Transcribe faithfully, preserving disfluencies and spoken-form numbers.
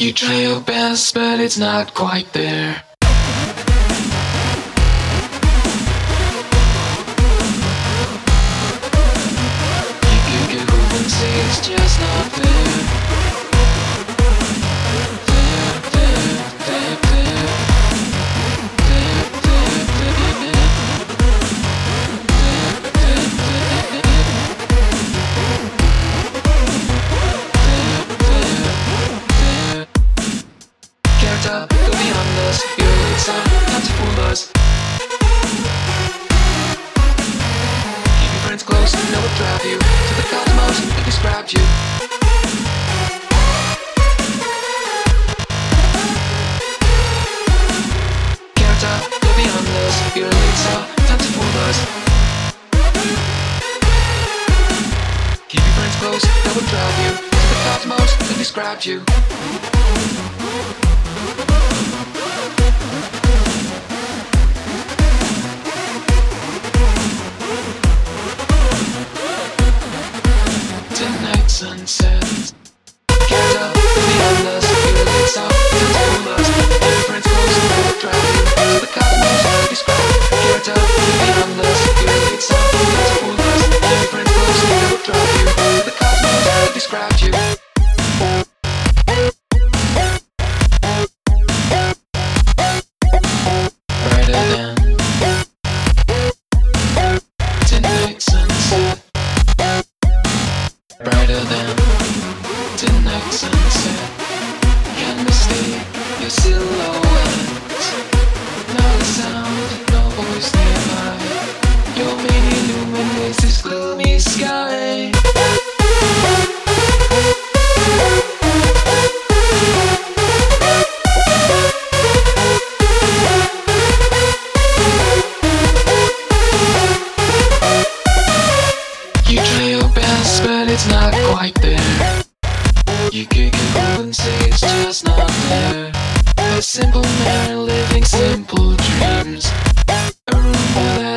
You try your best, but it's not quite there. You could get hope and say it's just not there. There, there, there, there. There, there, there, there. There, there, there, there. Character, go beyond us. Your lights are not to fool us. Keep your friends close, no one drive you to the cosmos that described you. Character, go beyond us. Your lights are not to fool us. Keep your friends close, no one drive you to the cosmos that described you. Tonight sunset. Get up, beyond us. Your lights out, don't fool us. Every friend's close, never drive you to the cosmos that describe. Get up, beyond us. Your lights out, don't fool us. Every friend's close, never drive you to the cosmos that described you. Brighter than tonight sunset. Brighter than tonight sunset. Can't mistake your silhouette. Not a sound, no voice nearby. Your main illuminates this gloomy sky. You try your best, but it's not quite there. You kick it up and say it's just not there. A simple man living simple dreams. A room where